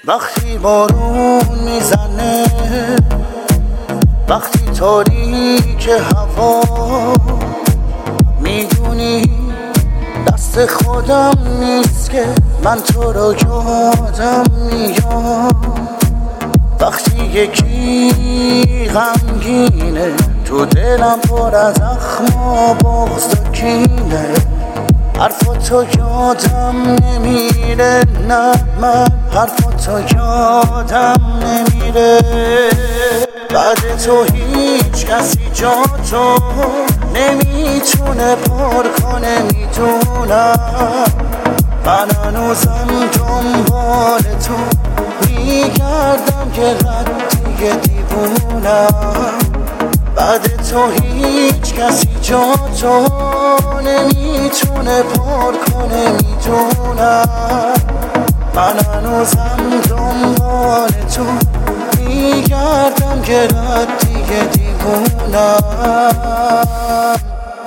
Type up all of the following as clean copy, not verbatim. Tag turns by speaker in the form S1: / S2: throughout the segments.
S1: وقتی بارون میزنه، وقتی تاریک هوا، میدونی دست خودم نیست که من تو رو یادم میاد. وقتی یکی غمگینه، تو دلم پر از زخم و بغض و کینه، حرفاتو یادم نمیره، نه من حرفاتو یادم نمیره. بعد تو هیچ کسی جاتو نمیتونه پر کنه، میدونم من هنوزم دنبال تو میگردم که ردیه دیوونم. بعد تو هیچ کسی جاتو نمیتونه پر کنه، میدونم من هنوزم دنبال تو میگردم که ردیه دیوونم.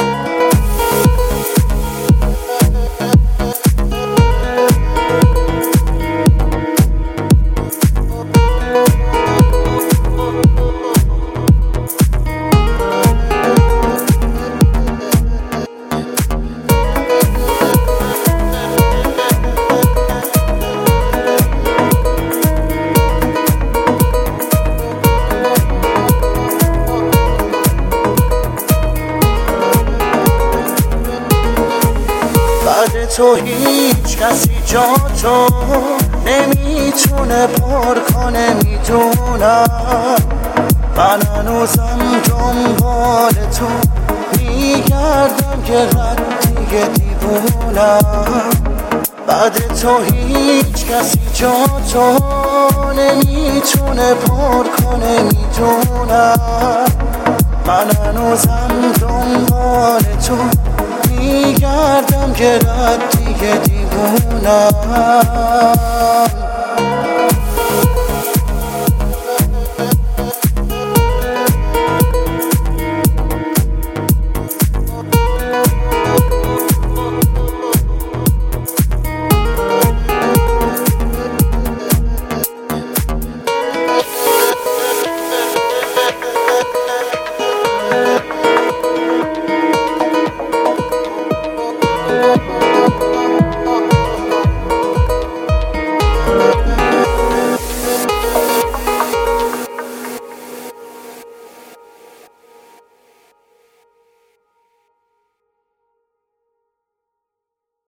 S1: بعد تو هیچ کسی جاتو نمیتونه پر کنه، میدونم من هنوزم دنبال تو میگردم که ردیه دیوونم. بعد تو هیچ کسی جاتو نمیتونه پر کنه، میدونم من هنوزم دنبال تو میگردم که ردیه دیوونم.